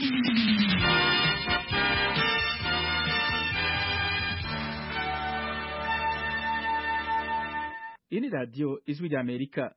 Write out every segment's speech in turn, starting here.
Ini radio Ijwi ry'Amerika.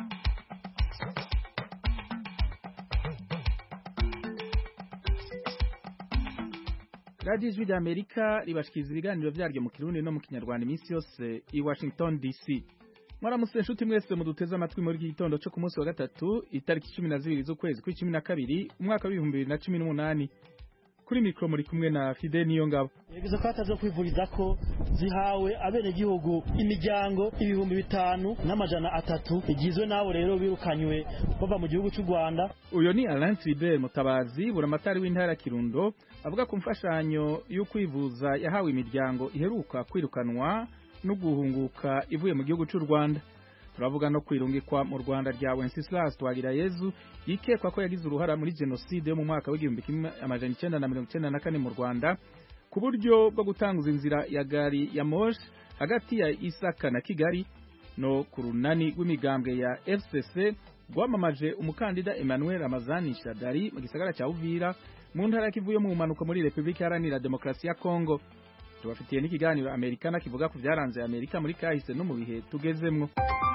Radio Ijwi ry'Amerika ribashikiriza ibiganiro vyaryo mu Kirundi no mu Kinyarwanda iminsi yose i Washington DC. Mwaramutse nshuti mwese muduteze amatwi muri iki gitondo cyo ku munsi wa gatatu itariki 12 z'ukwezi kwa 12 umwaka wa 2018. Kuri mikro muri kumwe na Fide Niyongabo. Yagize ko atazo kwivuriza ko zihawe abene gihugu imiryango 5,300 igizwe nabo rero birukanywe bava mu gihugu cy'u Rwanda. Uyo ni Alain Tribert Mutabazi buramatari w'intara Kirundo avuga ku mfashanyo yo kwivuza yahawe imiryango iheruka kwirukanwa no guhunguka ivuye mu gihugu cy'u Rwanda. Turavuga no kwirungikwa mu Rwanda rya Wenceslas Twagirayezu yikekwa ko yagize uruhara muri genocide yo mu mwaka w'1994 mu Rwanda ku buryo bwo gutanguza inzira ya gari ya moshi hagati ya Isaka na Kigali no ku runani rw'imigambwe ya FCC rwamamaje umukandida Emmanuel Ramazani Shadari mu gisagara cya Uvira mu ntara kivuye mu manuko muri Republika Iharanira Demokarasi ya Kongo. Tubafitiye n'ikiganiro Amerikana kivuga ku byaranze Amerika muri kahise no mu bihe tugezemwo.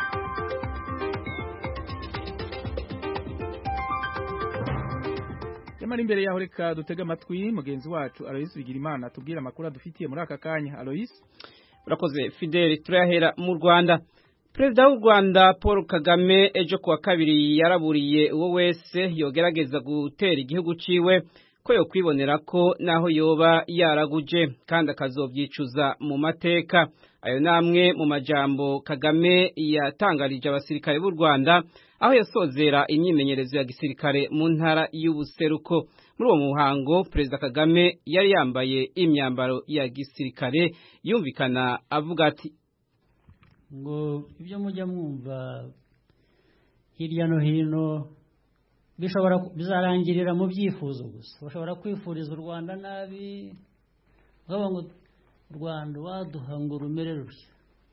Yamara imbere yaho reka dutega amatwi mugenzi wacu Alois Bigirimana tubwira amakuru dufitiye muri aka kanya. Alois, urakoze Fidel. Turahera mu Rwanda. Perezida w'u Rwanda Paul Kagame ejo kuwa kabiri yaraburiye uwo wese yogerageza gutera igihugu ciwe ko yo kwibonera ko naho yoba yaraguje kandi akazovyicuza mu mateka. Ayo namwe mu majambo Kagame yatangarije abasirikare b'u Rwanda aho yasozera imyimenyerezo ya gisirikare mu ntara y'ubuseruko. Muri uwo muhango Perezida Kagame yari yambaye imyambaro ya gisirikare yumvikana avuga ati ngo ibyo mujya mwumva hirya no hino bizarangirira mu byifuzo gusa. Bashobora kwifuriza u Rwanda nabi baba ngo u Rwanda waduha ngo rumere rutya,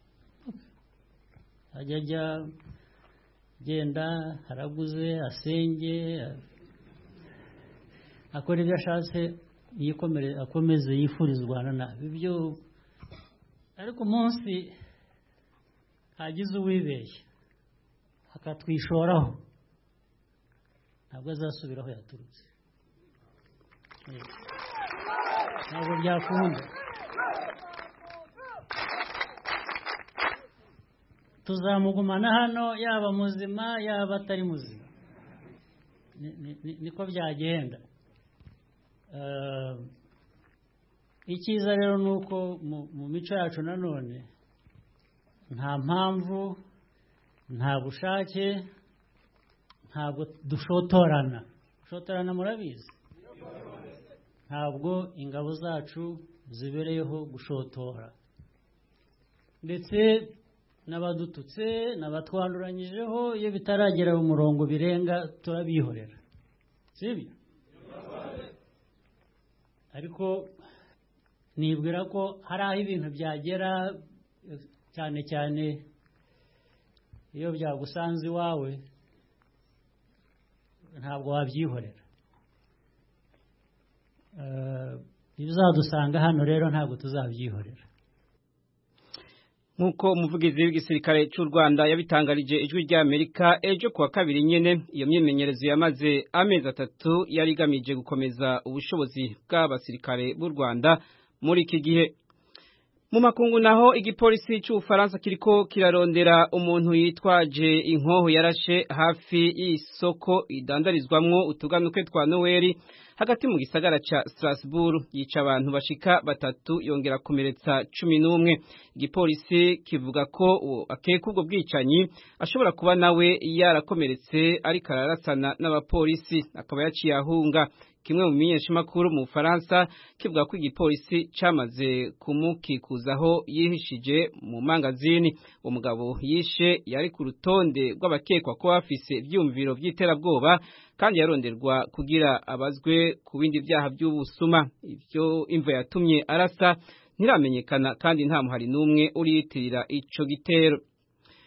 ajya genda haraguze asenge akora ibyo ashatse akomeze yifuriza u Rwanda nabi ibyo. Ariko umunsi hagize uwibeshya akatwishoraho ntabwo azasubira aho yaturutse, ntabwo byakunda. Tuzamugumana hano yaba muzima yaba atari muzima, niko byagenda. Icyiza rero nuko mu mico yacu nanone nta mpamvu nta bushake ntabwo dushotorana murabizi, ntabwo ingabo zacu zibereyeho gushotora, ndetse n'abadututse n'abatwanduranyijeho iyo bitaragera mu murongo birenga turabihorera, sibyo? Ariko nibwira ko hari aho ibintu byagera cyane cyane iyo byagusanze iwawe ntabwo wabyihorera. Bizadusanga hano rero ntabwo tuzabyihorera. Nkuko umuvugizi w'igisirikare cy'u Rwanda yabitangarije Ijwi ry'Amerika ejo kuwa kabiri nyene, iyo myimenyerezo yamaze amezi 3 yari igamije gukomeza ubushobozi bw'abasirikare b'u Rwanda muri iki gihe. Mu makungu naho igipolisi cy'Ufaransa kiriko kirarondera umuntu yitwaje inkoho yarashe hafi y'isoko idandarizwamwo utuganuke twa Noel hagati mu gisagara ca Strasbourg, yica abantu bashika 3 yongera kumeretsa 11. Igipolisi kivuga ko akeka ubwo bwicanyi ashobora kuba nawe yarakomeretse ariko ararasana n'abapolisi akaba yaciye ahunga. Kimwe mu menyeshamakuru mu Faransa kivuga ko igipolisi cyamaze kumukikuzaho yihishije mu mangazini. Umugabo yishe yari ku rutonde rw'abakekwa ko bafise ivyumviro vy'iterabwoba kandi yaronderwa kugira abazwe ku bindi byaha by'ubusuma. Ivyo imvo yatumye arasa ntiramenyekana kandi nta muhari numwe uriyitirira ico gitero.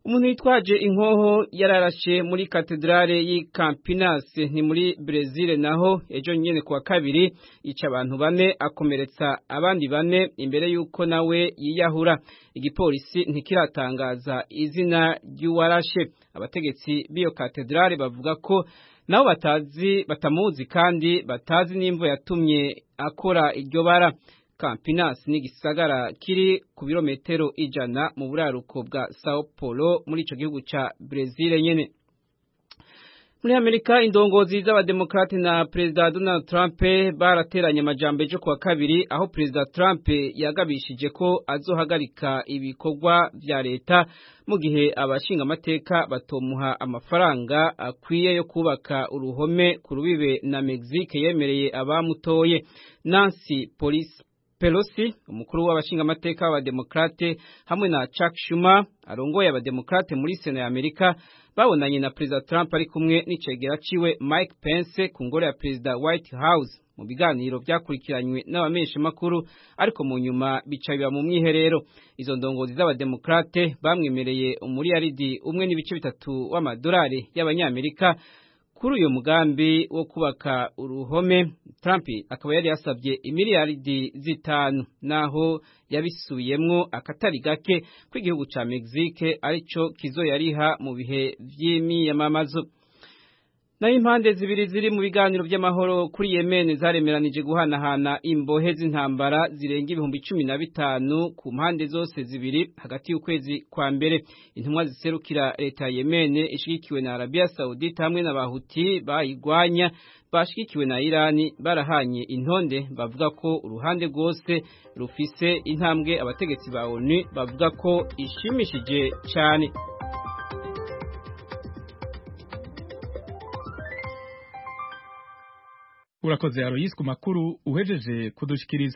Umuntu yitwaje inkoho yararashe muri katedrale y'i Campinas ni muri Brazil, naho ejo nyene kuwa kabiri yica abantu 4 akomeretsa abandi 4 imbere yuko nawe yiyahura. Igipolisi ntikiratangaza izina ry'uwarashe. Abategetsi b'iyo katedrale bavuga ko nabo batamuzi kandi batazi n'imvo yatumye akora iryo bara. Campinas ni gisagara kiri ku birometero 100 mu buraruko bwa Sao Paulo muri ico gihugu ca Brazil nyene. Muri Amerika indongozi z'abademokrate na President Donald Trump barateranye amajambo ejo kuwa kabiri, aho President Trump yagabishije ko azohagarika ibikorwa vya leta mu gihe abashinga amateka batomuha amafaranga akwiye yo kubaka uruhome ku rubibe na Mexique yemereye abamutoye. Nancy Pelosi, umukuru w'abashinga amateka w'abademokrate, hamwe na Chuck Schumer arongoye abademokrate muri Sena ya Amerika babonanye na President Trump ari kumwe n'icegera ciwe Mike Pence ku ngoro ya President White House. Mu biganiro byakurikiranywe n'abamenyesha makuru ariko mu nyuma bicabiba mu mwiherero. Izo ndongozi z'abademokrate bamwemereye umuriyaridi 1.3 w'amadolari y'abanyamerika kuri uyu mugambi wo kubaka uruhome. Trump akaba yari yasabye imiliyaridi 5, naho yabisubiyemwo akatari gake ko igihugu ca Mexique arico kizoyariha mu bihe vy'imyamamazo. Naho impande zibiri ziri mu biganiro by'amahoro kuri Yemen zaremeranije guhanahana imbohe z'intambara zirenga 15,000 ku mpande zose zibiri hagati y'ukwezi kwa mbere. Intumwa ziserukira leta ya Yemen ishigikiwe na Arabia Saudite hamwe n'abahuti bayigwanya bashigikiwe na Irani barahanye intonde bavuga ko uruhande rwose rufise intambwe abategetsi ba ONU bavuga ko ishimishije cyane. Urakoze Aloyse ku makuru uhejeje kudushikiriza.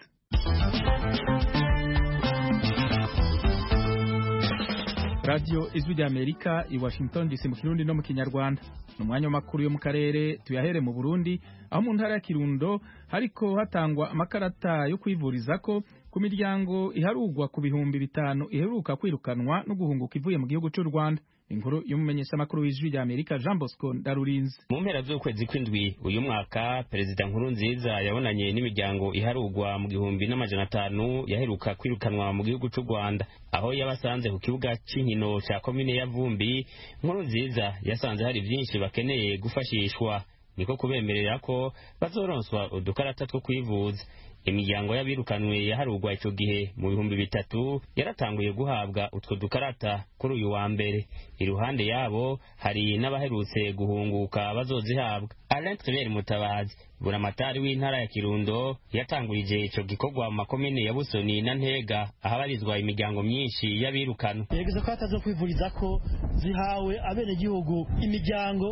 Radio Ijwi ry'Amerika i Washington DC mu Kirundi no mu Kinyarwanda. Numwanya w'amakuru yo mu karere tuyahere mu Burundi, aho mu ntara ya Kirundo hariko hatangwa amakarata yo kwivurizako ku miryango iharugwa ku bihumbi 5 iheruka kwirukanwa no guhunguka ivuye mu gihugu cy'u Rwanda. Inkuru y'umumenyesha makuru w'Ijwi ry'Amerika Jean Bosco Ndarurinze. Mu mpera z'ukwezi kw'indwi uyu mwaka Perezida Nkurunziza yabonanye n'imiryango iharugwa mu 1,500 yaheruka kwirukanwa mu gihugu cy'u Rwanda, aho yabasanze ku kibuga c'inkino ca komine ya Vumbi. Nkurunziza yasanze hari byinshi bakeneye gufashishwa, niko kubemerera ko bazoronswa udukarata two kwivuza. Imiryango y'abirukanwe yaharugwa ico gihe mu 3,000 yaratanguye guhabwa utwo dukarata kuri uyu wa mbere. Iruhande yabo hari n'abaherutse guhunguka bazozihabwa. Alain Tribert Mutabazi, buramatari w'intara ya Kirundo, yatangurije ico gikorwa mu makomine ya Busoni na Ntega ahabarizwa imiryango myinshi y'abirukana. Yegeze ko atazo kwivuriza ko zihawe abene gihugu imiryango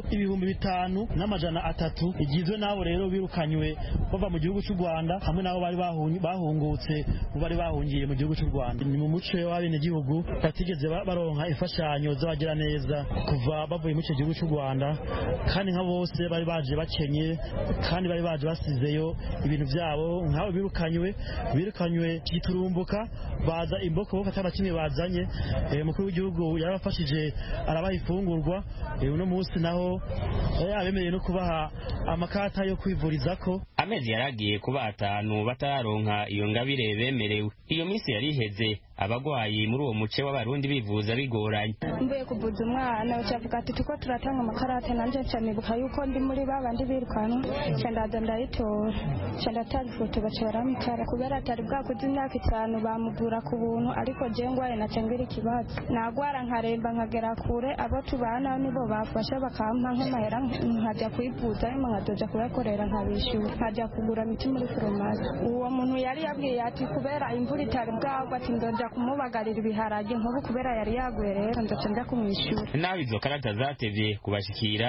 5,300 igizwe nabo rero birukanywe bava mu gihugu cy'u Rwanda hamwe nabo bari bahungutse bari bahungiye mu gihugu cy'u Rwanda. Ni mu muce w'abene gihugu batigeze baronka ifashanyo z'abagira neza kuva bavuye mu cyo gihugu cy'u Rwanda, kandi nka bose bari baje bakenye kandi bari baje basizeyo ibintu byabo. Nk'abo birukanywe giturumbuka baza imboko atana kimwe bazanye. Mukuru w'igihugu yarabafashije arabaha ifungurwa. Uno munsi naho yabemereye no kubaha amakata yo kwivurizako. Amezi yaragiye kuba 5 bataronka iyo ngabire bemerewe. Iyo minsi yariheze abagwayi muri uwo muce w'abarundi bivuza bigoranye. Mbuye kuvuza umwana ucavuga ati tuko turatanga amakarata nanje cyanibuka yuko ndi muri babandi birukana cyandaza ndayitora cyandatazi foto bacera mikara kubera atari bwakuze imyaka 5 bamugura ku buntu, ariko je ngwaye nacengira ikibazo nagwara nkaremba nkagera kure. Abo tubana nibo bafasha bakampa nk'amahera nkajya kwivuza imwe nkadoja kubakorera nkabishura nkajya kugura miti muri farumasi. Uwo muntu yari yabwiye ati kubera imvura itari bwagwa ati ndoja kumubagarira ibiharage nk'ubu kubera yari yaguye rero ndoca njya kumwishura. Naho izo karata zatevye kubashikira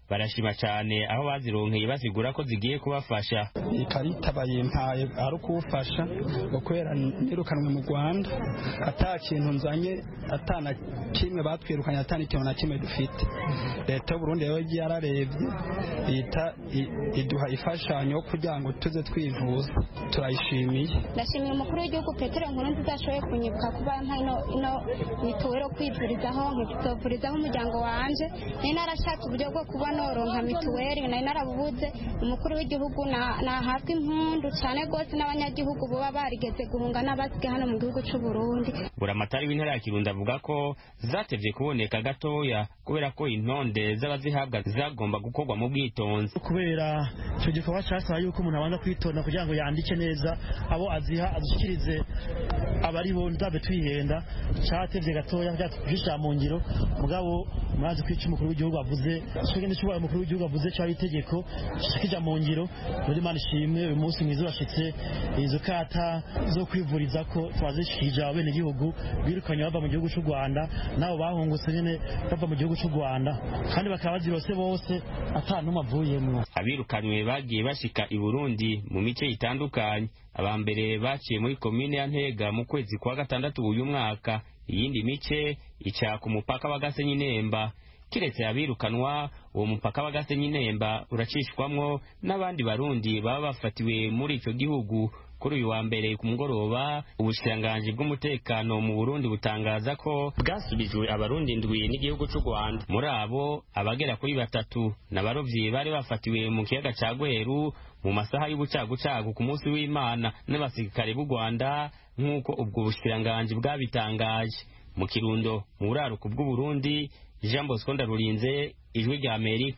barashima cyane aho bazironkeye basigura ko zigiye kubafasha. Ikarita bayimpaye ari ukufasha gukwera nirukanwe mu Rwanda ata kintu nzanye atana kimwe batwirukanye atana ikintu na kimwe dufite. Leta y'u Burundi yo yararebye iduha ifashanyo kugira ngo tuze twivuza, turayishimiye. Ndashimiye umukuru w'igihugu Petero Nkurunziza ashoboye kunyibuka kuba ino mituwero kwivurizaho nkituvurizaho umuryango wanje. Nari narashatse uburyo bwo kuba noronka mituweri nari narabubuze. Umukuru w'igihugu nahabwa impundu cyane rwose n'abanyagihugu boba barigeze guhunga n'abasigaye hano mu gihugu cy'u Burundi. Buramatari w'intara ya Kirundo avuga ko zatevye kuboneka gatoya kubera ko intonde z'abazihabwa zagomba gukorwa mu bwitonzi. Kubera icyo gikorwa cyasaba yuko umuntu abanza kwitonda kugira ngo yandike neza abo aziha azishikirize abari bo ndabe twihenda cyatevye gatoya kugira tujisha mu ngiro. Mugabo mwazi kwica umukuru w'igihugu avuze cyogende cyubaye umukuru w'igihugu avuze cyari itegeko kija mu ngiro. Muri mani shimwe uyu munsi mwiza bashitse izo kata zo kwivuriza ko twazishikije abene gihugu birukanye bava mu gihugu cy'u Rwanda nabo bahungutse nyene bava mu gihugu cy'u Rwanda kandi bakaba bazirose bose atanuma avuyemo. Abirukanywe bagiye bashika i Burundi mu mice itandukanye. Abambere baciye muri komine ya Ntega mu kwezi kwa gatandatu uyu mwaka, iyindi mice ica ku mupaka wa Gasenyi Nemba. Kiretse abirukanwa, uwo mupaka wa Gasenyi Nemba uracishwamwo n'abandi barundi baba bafatiwe muri ico gihugu. Kuri uyu wa mbere ku mugoroba, ubushikiranganji bw'umutekano mu Burundi butangaza ko bwasubijwe abarundi ndwi n'igihugu cy'u Rwanda. Muri abo abagera kuri 3 n'abarovyi bari bafatiwe mu kiyaga ca Gweru mu masaha y'ubucagucagu ku munsi w'Imana n'abasirikare b'u Rwanda nk'uko ubwo bushikiranganji bwabitangaje. Mu Kirundo mu buraruko bw'u Burundi, Jean Bosco Ndarurinze, Ijwi rya Amerika.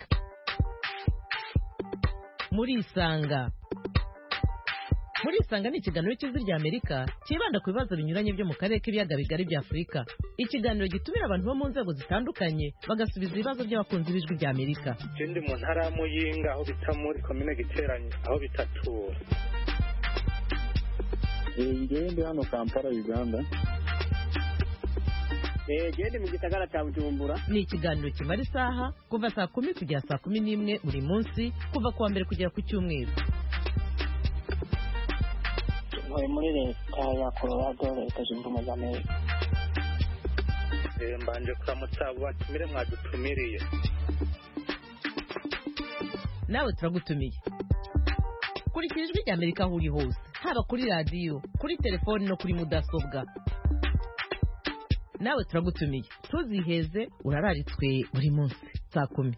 Muri Isanga ni ikiganiro cy'Ijwi rya Amerika kibanda ku bibazo binyuranye byo mu karere k'ibiyaga bigari bya Afurika. Ikiganiro gitumira abantu bo mu nzego zitandukanye bagasubiza ibibazo by'abakunzi b'Ijwi rya Amerika. Ndi mu ntara ya Muyinga aho bita muri komine Giteranye aho bitatura. Ndi hano Kampala Uganda. Ndi mu gisagara cya Bujumbura. Ni ikiganiro kimara isaha kuva saa 10 kugera saa 11 buri munsi kuva kuwa mbere kugera ku cyumweru. Muri leta ya Colorado leta zunze ubumwe za Amerika. Mbanje kuramutsa abo batumire mwadutumiriye. Nawe turagutumiye. Kurikira Ijwi rya Amerika aho uri hose, haba kuri radio, kuri telefone no kuri mudasobwa. Nawe turagutumiye. Tuziheze urararitswe buri munsi saa 10.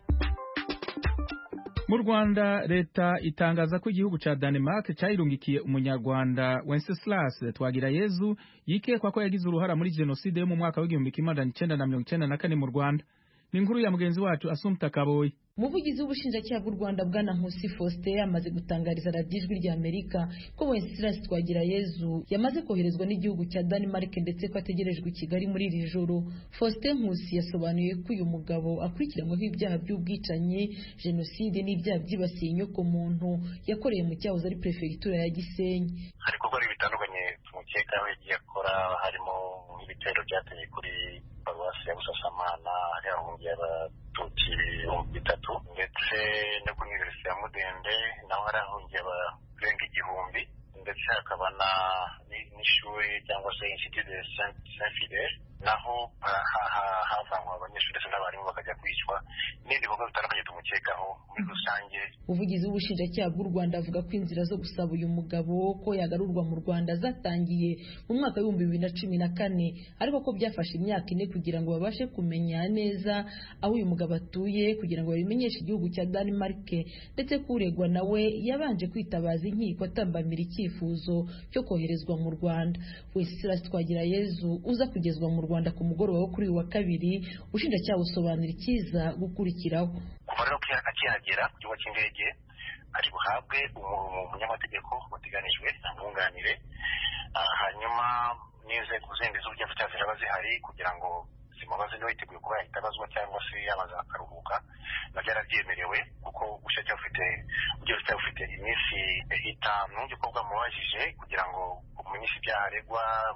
Mu Rwanda leta itangaza ko igihugu ca Denmark cyayirungikiye umunyarwanda Wenceslas Twagirayezu yikekwa ko yagize uruhara muri genocide yo mu mwaka w'1994 mu Rwanda. Ni inkuru ya mugenzi wacu Assumpta Kaboyi. Umuvugizi w'ubushinjacyaha bw'u Rwanda bwana Nkusi Faustin yamaze gutangariza radiyo Ijwi rya Amerika ko Wenceslas Twagirayezu yamaze koherezwa n'igihugu cya Denmark ndetse ko ategerejwe i Kigali muri iri joro. Faustin Nkusi yasobanuye ko uyu mugabo akurikiranyweho ibyaha by'ubwicanyi, jenoside n'ibyaha byibasiye inyoko muntu yakoreye mu cyahoze ari prefecture ya Gisenyi. Ariko ko ari bitandukanye tumukekaho yagiye akora, harimo ibitero byateye kuri paruwasi ya Busasamana yahungiye abatutsi 3 ndetse no ku Universite ya Mudende naho harahungiye abarenga 1000 ndetse hakaba n'ishuri cyangwa se Institut de Saint-Fidèle naho havanywe abanyeshuri ndetse n'abarimu bakajya kwicwa n'ibindi bikorwa bitandukanye tumukekaho muri rusange. Umuvugizi w'ubushinjacyaha bw'u Rwanda avuga ko inzira zo gusaba uyu mugabo ko yagarurwa mu Rwanda zatangiye mu mwaka wa 2014 ariko ko byafashe imyaka 4 kugira ngo babashe kumenya neza aho uyu mugabo atuye kugira ngo babimenyeshe igihugu cya Denmark ndetse kuregwa nawe yabanje kwitabaza inkiko atambamira icyifuzo cyo koherezwa mu Rwanda. Wenceslas Twagirayezu uza kugezwa mu Rwanda ku mugoroba wo kuri wa kabiri, ushinjacyaha usobanura ikiza gukurikiraho. Kuva rero akihagera ku kigo cy'indege ari buhabwe umunyamategeko wateganijwe amwunganire, hanyuma n'inzego zindi z'ubugenzacyaha ziraba zihari kugira ngo zimubaze niba yiteguye kuba yahita abazwa cyangwa se yabaza akaruhuka. Nabyo yarabyemerewe kuko ubushinjacyaha bufite iminsi 5 yo kuba bwamubajije kugira ngo bumenyeshe ibyaha aregwa,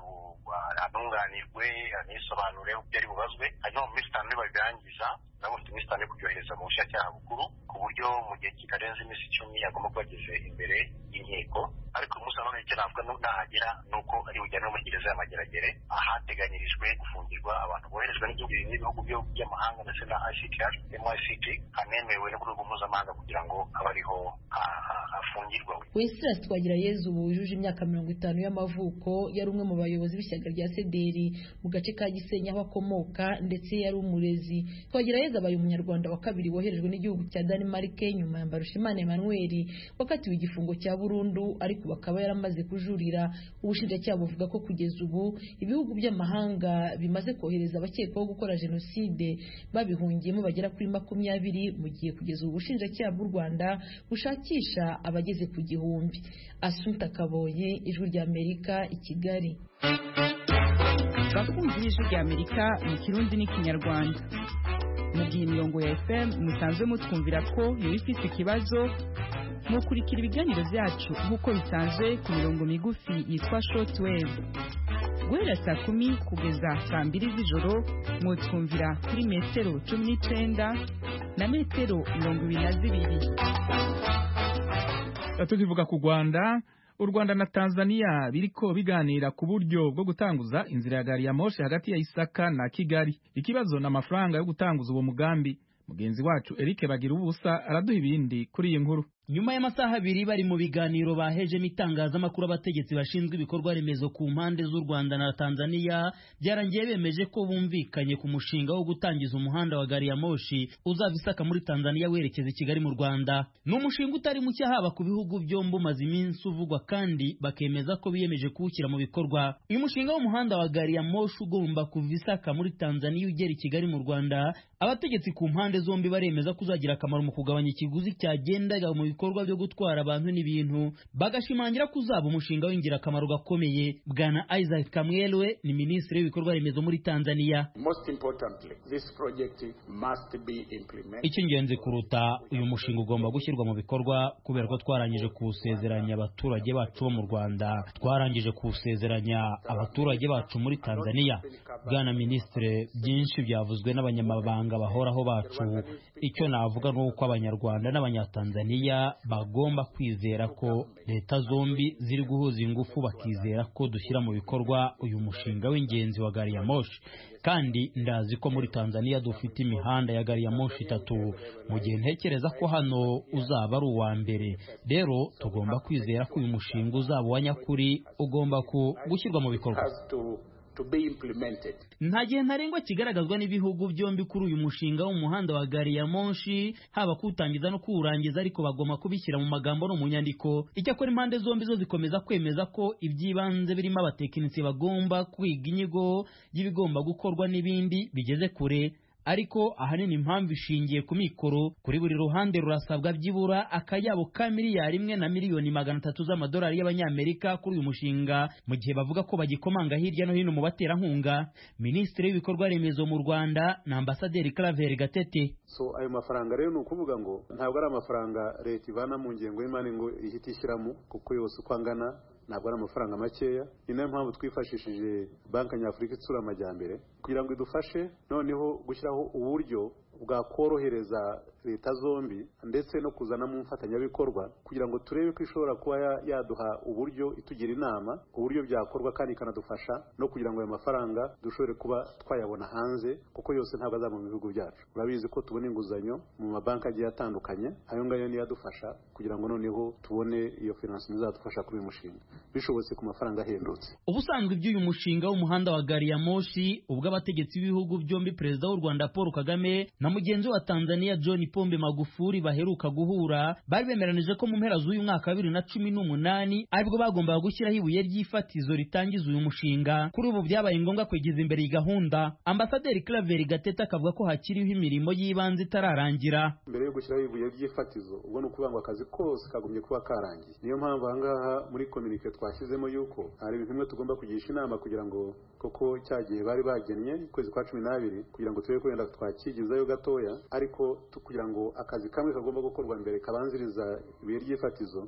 anunganirwe anisobanure ibyo ari bubazwe hanyuma mu minsi itanu nibabirangiza nabo bafite iminsi itanu yo kubyohereza mu bushinjacyaha bukuru ku buryo mu gihe kitarenze iminsi 10 agomba kuba ageze imbere y'inkiko ariko umunsi nanone icyo navuga nahagera ni uko ari bujyane muri gereza y'Amageragere ahateganyirijwe gufungirwa abantu boherejwe n'ibihugu by'amahanga ndetse na ICTR MICT hanemewe no ku rwego mpuzamahanga kugira ngo abe ariho afungirwa. Wenceslas Twagirayezu wujuje imyaka 50 y'amavuko yari umwe mu bayobozi b'ishyaka rya CDR mu gace ka Gisenyi aho akomoka ndetse yari umurezi. Twagirayezu abaye umunyarwanda wa kabiri woherejwe n'igihugu cya Denmark nyuma ya Mbarushimana Emmanuel wakatiwe igifungo cya burundu ariko bakaba yaramaze kujurira. Ubushinjacyaha buvuga ko kugeza ubu ibihugu by'amahanga bimaze kohereza abakekwaho gukora jenoside babihungiyemo bagera kuri 20 mu gihe kugeza ubu ubushinjacyaha bw'u Rwanda bushakisha abageze ku 1000. Assunta Kaboye, Ijwi rya Amerika, i Kigali. Bakunzi b'Ijwi rya Amerika mu Kirundi n'Ikinyarwanda, mu gihe imirongo ya FM musanzwe mutwumvira ko iyo ifite ikibazo mukurikira ibiganiro byacu nk'uko bisanzwe ku mirongo migufi yitwa shortwave. Guhera saa 10 kugeza saa 2 z'ijoro mutwumvira kuri metero 19 na metero 22. Tukivuga ku Rwanda, u Rwanda na Tanzania biriko biganira ku buryo bwo gutanguza inzira ya gari ya moshi hagati ya Isaka na Kigali. Ikibazo n'amafaranga yo gutanguza uwo mugambi. Mugenzi wacu Eric Bagira ubusa araduha ibindi kuri iyi nkuru. Nyuma y'amasaha 2 bari mu biganiro bahejemo itangazamakuru abategetsi bashinzwe ibikorwa remezo ku mpande z'u Rwanda na Tanzania byarangiye bemeje ko bumvikanye ku mushinga wo gutangiza umuhanda wa gari ya moshi uzava Isaka muri Tanzania werekeza i Kigali mu Rwanda. Ni umushinga utari mucye haba ku bihugu byombi umaze iminsi uvugwa kandi bakemeza ko biyemeje kuwushyira mu bikorwa. Uyu mushinga w'umuhanda wa gari ya moshi ugomba kuva Isaka muri Tanzania ugera i Kigali mu Rwanda, abategetsi ku mpande zombi baremeza ko uzagira akamaro mu kugabanya ikiguzi cyagendaga mu bikorwa byo gutwara abantu n'ibintu, bagashimangira ko uzaba umushinga w'ingirakamaro gakomeye. Bwana Isaac Kamwelwe ni minisitiri w'ibikorwa remezo muri Tanzania. Icy'ingenzi kuruta uyu mushinga ugomba gushyirwa mu bikorwa kubera ko twarangije kuwusezeranya abaturage bacu bo mu Rwanda, twarangije kuwusezeranya abaturage bacu muri Tanzania. Bwana minisitiri, byinshi byavuzwe n'abanyamabanga bahoraho bacu. Icyo navuga ni uko abanyarwanda n'abanyatanzania bagomba kwizera ko leta zombi ziri guhuza ingufu bakizera ko dushyira mu bikorwa uyu mushinga w'ingenzi wa gari ya moshi. Kandi ndazi ko muri Tanzania dufite imihanda ya gari ya moshi 3 mu gihe ntekereza ko hano uzaba ari uwa mbere. Rero tugomba kwizera ko uyu mushinga uzaba wa nyakuri, ugomba gushyirwa mu bikorwa. Nta gihe ntarengwa kigaragazwa n'ibihugu byombi kuri uyu mushinga w'umuhanda wa gari ya moshi, haba kuwutangiza no kuwurangiza, ariko bagomba kubishyira mu magambo no mu nyandiko. Icyakora impande zombi zo zikomeza kwemeza ko iby'ibanze birimo abatekinisiye bagomba kwiga inyigo y'ibigomba gukorwa n'ibindi bigeze kure. Ariko ahanini impamvu ishingiye ku mikoro. Kuri buri ruhande rurasabwa byibura akayabo ka miliyari 1 na miliyoni 300 z'amadolari y'abanyamerika kuri uyu mushinga, mu gihe bavuga ko bagikomanga hirya no hino mu baterankunga. Minisitiri w'ibikorwa remezo mu Rwanda na Ambasaderi Claver Gatete. Ayo mafaranga rero ni ukuvuga ngo ntabwo ari amafaranga leta ivana mu ngengo y'imari ngo ihite ishyiramo, kuko yose uko angana ntabwo ari amafaranga makeya. Ni nayo mpamvu twifashishije Banki Nyafurika Itsura Amajyambere kugira ngo idufashe noneho gushyiraho uburyo bwakorohereza leta zombi ndetse no kuzana mu mfatanyabikorwa kugira ngo turebe ko ishobora kuba yaduha uburyo, itugira inama uburyo byakorwa kandi ikanadufasha no kugira ngo ayo mafaranga dushobore kuba twayabona hanze, kuko yose ntabwo azaba mu bihugu byacu. Urabizi ko tubona inguzanyo mu mabanki agiye atandukanye, ayo ngayo niyo adufasha kugira ngo noneho tubone iyo financement izadufasha kuri uyu mushinga bishobotse ku mafaranga ahendutse. Ubusanzwe by'uyu mushinga w'umuhanda wa gari ya moshi, ubwo abategetsi b'ibihugu byombi, Perezida w'u Rwanda Paul Kagame na mugenzi wa Tanzania John Pombe Magufuli baheruka guhura, bari bemeranije ko mu mpera z'uyu mwaka wa 2018 aribwo bagombaga gushyiraho ibuye ry'ifatizo ritangiza uyu mushinga. Kuri ubu byabaye ngombwa kwegeza imbere iyi gahunda. Ambasaderi Claver Gatete akavuga ko hakiriho imirimo y'ibanze itararangira. Mbere yo gushyiraho ibuye ry'ifatizo, ubwo ni ukuvuga ngo akazi kose kagumye kuba karangiye. Niyo mpamvu ahangaha muri communique twashyizemo yuko hari ibintu bimwe tugomba kugisha inama kugira ngo koko cyagiye bari bagennye kwezi kwa 12 kugira ngo turebe ko yenda twakigizayo gatoya, ariko kugira ngo akazi kamwe kagomba gukorwa mbere kabanziriza ibuye ry'ifatizo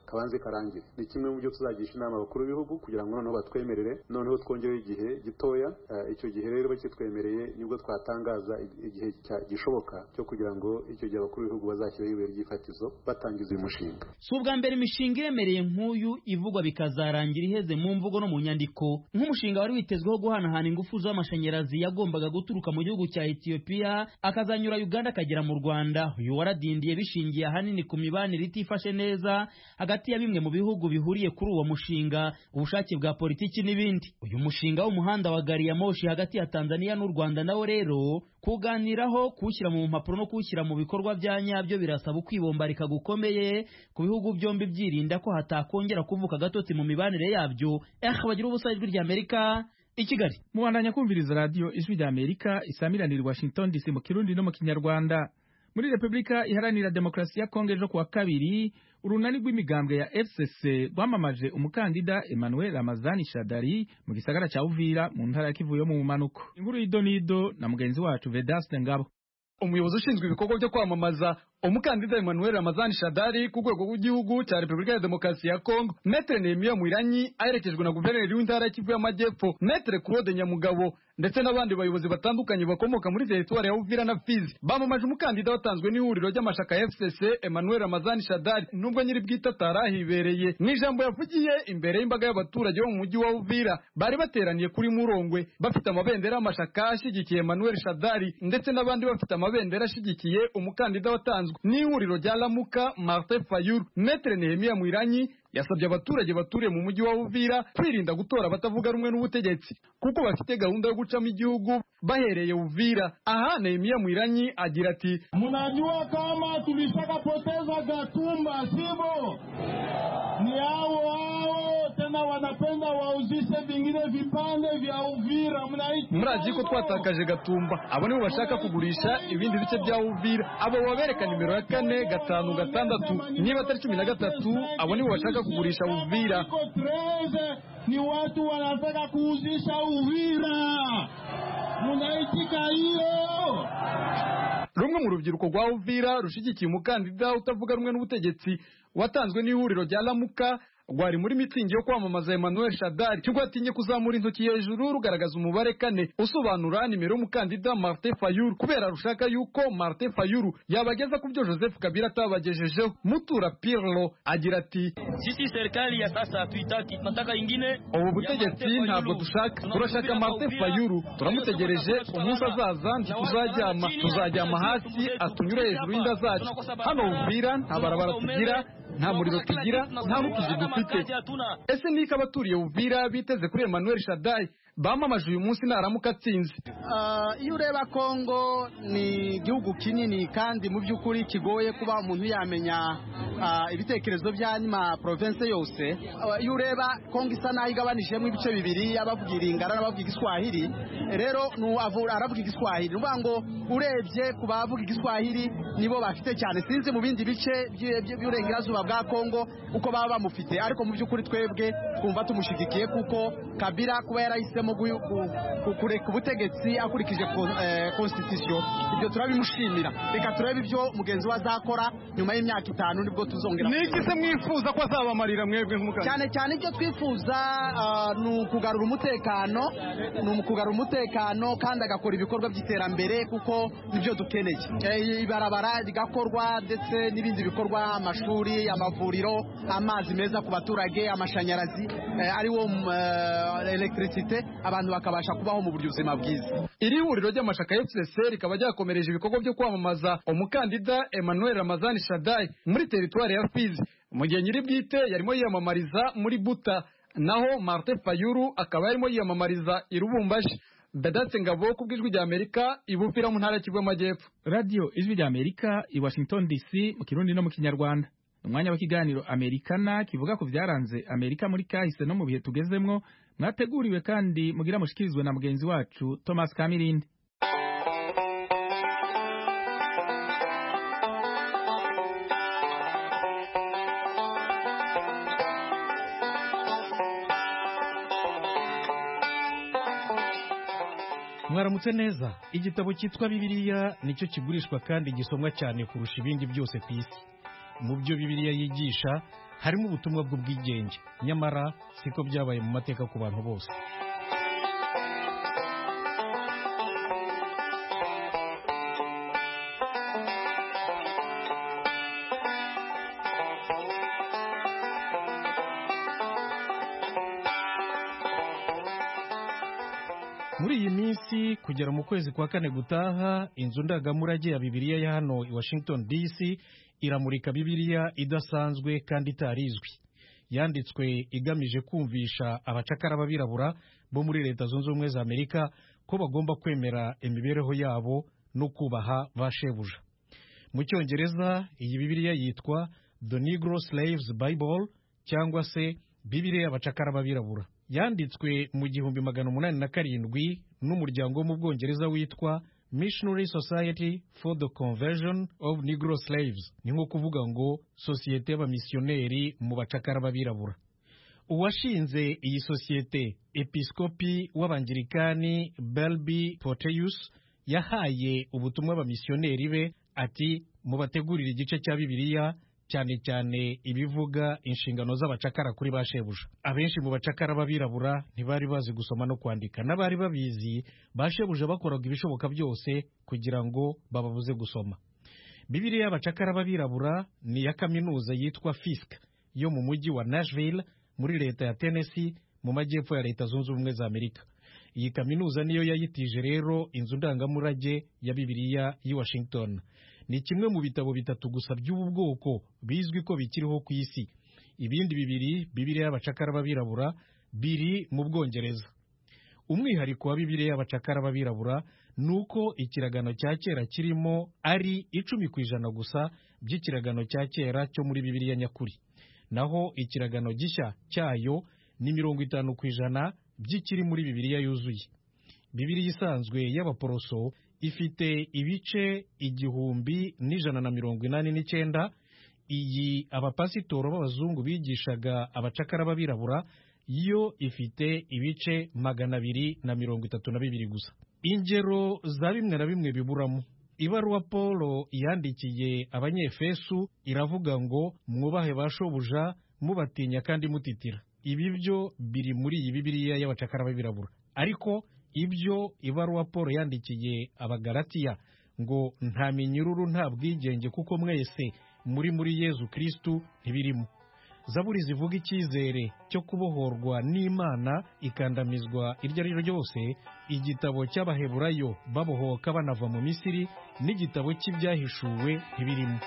kabanze karangire. Ni kimwe mu byo tuzagisha inama abakuru b'ibihugu kugira ngo noneho batwemerere, noneho twongereho igihe gitoya. Icyo gihe rero bakitwemereye nibwo twatangaza igihe gishoboka cyo kugira ngo icyo gihe abakuru b'ibihugu bazashyiraho ibuye ry'ifatizo batangiza uyu mushinga. Si ubwa mbere imishinga iremereye nk'uyu ivugwa bikazarangira iheze mu mvugo no mu nyandiko. Nk'umushinga wari witezweho guhanahana ingufu z'amashanyarazi yagombaga guturuka mu gihugu cya Ethiopia akazanyura Uganda akagera mu Rwanda, uyu waradindiye bishingiye ahanini ku mibanire itifashe neza hagati ya bimwe mu bihugu bihuriye kuri uwo mushinga, ubushake bwa politiki n'ibindi. Uyu mushinga w'umuhanda wa gari ya moshi hagati ya Tanzania n'u Rwanda nawo rero kuganiraho, kuwushyira mu mpapuro no kuwushyira mu bikorwa bya nyabyo birasaba ukwibombarika gukomeye ku bihugu byombi byirinda ko hatakongera kuvuka agatotsi mu mibanire yabyo. Bagira ubusa ijwi rya Amerika i Kigali. Mubandanya kumviriza radio ijwi rya Amerika isamiranira Washington DC mu Kirundi no mu Kinyarwanda. Muri Republika Iharanira Demokarasi ya Kongo ejo kuwa kabiri urunani rw'imigambwe ya FCC rwamamaje umukandida Emmanuel Ramazani Shadari mu gisagara cya Uvira mu ntara ya Kivu yo mu Bumanuko. Inkuru y'idonido na mugenzi wacu Vedaste Ngabo. Umuyobozi ushinzwe ibikorwa byo kwamamaza umukandida Emmanuel Ramazani Shadari ku rwego rw'igihugu cya Republika ya Demokarasi ya Kongo, Maître Nehemia Mwiranyi aherekejwe na guverineri w'intara ya Kivu y'Amajyepfo Maître Claude Nyamugabo ndetse n'abandi bayobozi batandukanye bakomoka muri teritwari ya Uvira na Fizi bamamaje umukandida watanzwe n'ihuriro ry'amashaka ya FCC Emmanuel Ramazani Shadari. Nubwo nyiri bwite atarahibereye, n'ijambo yavugiye imbere y'imbaga y'abaturage bo mu mujyi wa Uvira bari bateraniye kuri Murongwe bafite amabendera y'amashaka ashyigikiye Emmanuel Shadari ndetse n'abandi bafite amabendera ashyigikiye umukandida watanzwe n'ihuriro rya Lamuka Martin Fayulu. Maître Nehemia Mwiranyi yasabye abaturage baturiye mu mujyi wa Uvira kwirinda gutora batavuga rumwe n'ubutegetsi kuko bafite gahunda yo gucamo igihugu bahereye Uvira. Aha Nehemia Mwiranyi agira ati, munajua kama tulishakapoteza Gatumba, sivyo? Ni hao tena wanapenda wauzishe vingine vipande vya Uvira. Murazi ko twatakaje Gatumba, abo nibo bashaka kugurisha ibindi bice bya Uvira. Abo babereka nimero ya 4 5 6 niba atari 13, abo nibo bashaka kugurisha Uvira. Ni watu wanataka kuuzisha Uvira. Munaitika hiyo? Rumwe mu rubyiruko rwa Uvira rushigikiye umukandida utavuga rumwe n'ubutegetsi watanzwe n'ihuriro rya Lamuka rwari muri mitingi yo kwamamaza Emmanuel Shadari cyo gwatinye kuzamura intoki hejuru rugaragaza umubare 4 usobanura nimero y'umukandida Martin Fayulu kubera rushaka yuko Martin Fayulu yabageza ku byo Joseph Kabila atabagejejeho. Mutura Pirlo agira ati, sisi serikali ya sasa tuitaki, tunataka ingine. Ubu butegetsi ntabwo dushaka, turashaka Martin Fayulu, turamutegereje umunsi azaza tuzajyama hasi atunyure hejuru y'inda zacu. Hano Uvira nta barabara tugira, nta muriro tugira, nta n'utuzi dufite. Ese niko abaturiye Uvira biteze kuri Emmanuel Shadari bamamaje uyu munsi naramuka atsinze? Iyo ureba Kongo ni igihugu kinini kandi mu by'ukuri kigoye kuba umuntu yamenya ibitekerezo by'anyuma province yose. Iyo ureba Kongo isa naho igabanijemo ibice bibiri, abavuga Iringara n'abavuga Igiswahili. Rero aravuga Igiswahili, nuvuga ngo urebye ku bavuga Igiswahili nibo bafite cyane, sinzi mu bindi bice by'uburengerazuba bwa Kongo uko baba bamufite, ariko mu by'ukuri twebwe kumva tumushigikiye kuko Kabila kuba yarahisemo kureka ubutegetsi akurikije constitution, ibyo turabimushimira. Reka turebe ibyo mugenzi we azakora nyuma y'imyaka 5 nibwo tuzongera. Niki se mwifuza ko azabamarira mwebwe nk'umukandida? Cyane ibyo twifuza ni ukugarura umutekano, kandi agakora ibikorwa by'iterambere kuko nibyo dukeneye. Ibarabara rigakorwa ndetse n'ibindi bikorwa, amashuri, amavuriro, amazi meza ku baturage, amashanyarazi ariwo electricité, abantu bakabasha kubaho mu buryo buzima bwiza. Iri huriro ry'amashaka ya FCC rikaba ryakomereje ibikorwa byo kwamamaza umukandida Emmanuel Ramazani Shadari muri teritwari ya Fizi. Mu gihe nyiri bwite yarimo yiyamamariza muri Buta, naho Martin Fayulu akaba yarimo yiyamamariza i Lubumbashi. Vedaste Ngabo ku bw'ijwi rya Amerika ibupira mu ntara ya Kivu y'Amajyepfo. Radio ijwi rya Amerika i Washington DC mu Kirundi no mu Kinyarwanda. Umwanya w'ikiganiro Amerikana kivuga ku byaranze Amerika muri kahise no mu bihe tugezemwo, mwateguriwe kandi mugira mushikirizwe na mugenzi wacu Thomas Kamirindi. Mwaramutse neza. Igitabo cyitwa Bibiliya nicyo kigurishwa kandi gisomwa cyane kurusha ibindi byose ku isi. Mu byo Bibiliya yigisha harimo ubutumwa bw'ubwigenge, nyamara siko byabaye mu mateka ku bantu bose. Muri iyi minsi kugera mu kwezi kwa kane gutaha, inzu ndangamurage ya Bibiliya ya hano i Washington DC iramurika Bibiliya idasanzwe kandi itarizwi, yanditswe igamije kumvisha abacakara b'abirabura bo muri Leta Zunze Ubumwe za Amerika ko bagomba kwemera imibereho yabo no kubaha ba shebuja. Mu Cyongereza iyi Bibiliya yitwa The Negro Slaves Bible cyangwa se Bibiliya y'abacakara b'abirabura. Yanditswe mu 1807 n'umuryango wo mu Bwongereza witwa Missionary Society for the Conversion of Negro Slaves, ni nko kuvuga ngo sosiyete y'abamisiyoneri mu bacakara b'abirabura. Uwashinze iyi sosiyete, episkopi w'abangirikani Belby Porteus, yahaye ubutumwa abamisiyoneri be ati mubategurire igice cya Bibiliya cyane cyane ibivuga inshingano z'abacakara kuri ba shebuja. Abenshi mu bacakara b'abirabura ntibari bazi gusoma no kwandika, n'abari babizi ba shebuja bakoraga ibishoboka byose kugira ngo bababuze gusoma. Bibiliya y'abacakara b'abirabura ni ya kaminuza yitwa Fisk yo mu mujyi wa Nashville muri leta ya Tennessee mu majyepfo ya Leta Zunze Ubumwe za Amerika. Iyi kaminuza niyo yayitije rero inzu ndangamurage ya Bibiliya y'i Washington. Ni kimwe mu bitabo bitatu gusa by'ubu bwoko bizwi ko bikiriho ku isi. Ibindi bibiri, Bibiliya y'abacakara b'abirabura, biri mu Bwongereza. Umwihariko wa Bibiliya y'abacakara b'abirabura nuko ikiragano cya kera kirimo ari 10% gusa by'ikiragano cya kera cyo muri Bibiliya nyakuri. Naho ikiragano gishya cyayo ni 50% by'ikiri muri Bibiliya yuzuye. Bibiliya isanzwe y'abaporoso ifite ibice 1189. Iyi abapasitoro b'abazungu bigishaga abacakara b'abirabura yo ifite ibice 232 gusa. Ingero za bimwe na bimwe biburamo. Ibaruwa Paulo yandikiye Abanyefesu iravuga ngo mwubahe bashobuja mubatinya kandi mutitira. Ibi byo biri muri iyi Bibiliya y'abacakara b'abirabura. Ariko ibyo ibaruwa Paulo yandikiye Abagalatiya ngo nta minyururu nta bwigenge kuko mwese muri Yezu Kristu ntibirimo. Zaburi zivuga icyizere cyo kubohorwa n'Imana ikandamizwa iryo ari ryo ryose, igitabo cy'Abaheburayo babohoka banava mu Misiri n'igitabo cy'ibyahishuwe ntibirimo.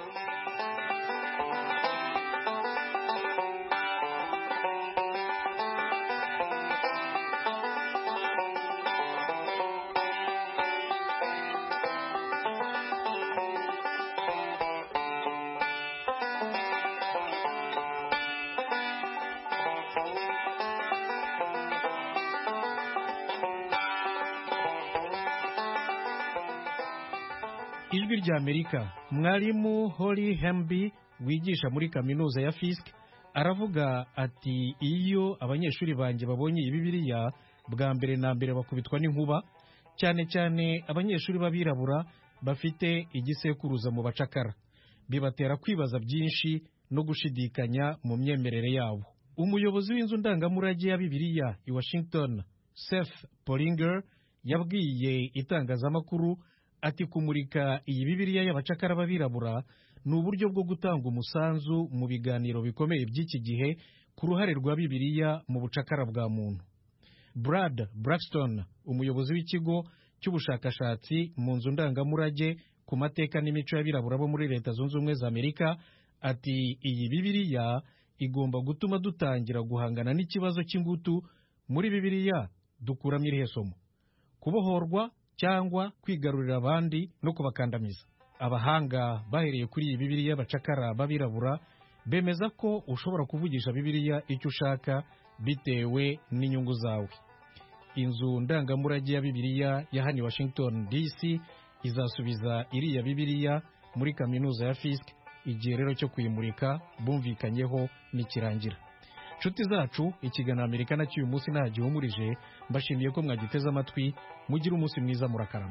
Ijwi rya Amerika, mwarimu Holly Hemby wigisha muri kaminuza ya Fisk aravuga ati iyo abanyeshuri banjye babonye iyi Bibiliya bwa mbere na mbere bakubitwa n'inkuba, cyane cyane abanyeshuri b'abirabura bafite igisekuruza mu bacakara, bibatera kwibaza byinshi no gushidikanya mu myemerere yabo. Umuyobozi w'inzu ndangamurage ya Bibiliya i Washington, Seth Polinger, yabwiye itangazamakuru ati kumurika iyi Bibiliya y'abacakara b'abirabura ni uburyo bwo gutanga umusanzu mu biganiro bikomeye by'iki gihe ku ruhare rwa Bibiliya mu bucakara bwa muntu. Brad Braxton, umuyobozi w'ikigo cy'ubushakashatsi mu nzu ndangamurage ku mateka n'imico y'abirabura bo muri Leta Zunze Ubumwe za Amerika, ati iyi Bibiliya igomba gutuma dutangira guhangana n'ikibazo cy'ingutu. Muri Bibiliya dukuramo irihe somo? Kubohorwa cyangwa kwigarurira abandi no kubakandamiza? Abahanga bahereye kuri iyi Bibiliya y'abacakara b'abirabura bemeza ko ushobora kuvugisha Bibiliya icyo ushaka bitewe n'inyungu zawe. Inzu ndangamurage ya Bibiliya ya hano Washington DC izasubiza iriya Bibiliya muri kaminuza ya Fisk igihe rero cyo kuyimurika bumvikanyeho nikirangira. Nshuti zacu, ikiganiro Amerika na cy'uyu munsi nta gihumurije, mbashimiye ko mwagiteze amatwi. Mugira umunsi mwiza, murakarama.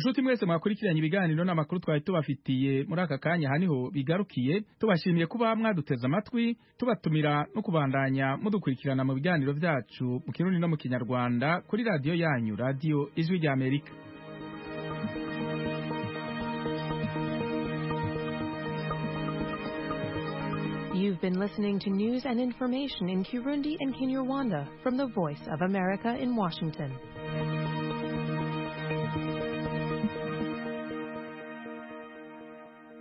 Nshuti mwese mwakurikiranye ibiganiro n'amakuru twari tubafitiye muri aka kanya haniho bigarukiye, tubashimiye kuba mwaduteze amatwi, tubatumira no kubandanya mudukurikirana mu biganiro byacu mu Kirundi no mu Kinyarwanda kuri radio yanyu, Radio Ijwi rya Amerika. You've been listening to news and information in Kirundi and Kinyarwanda from the Voice of America in Washington.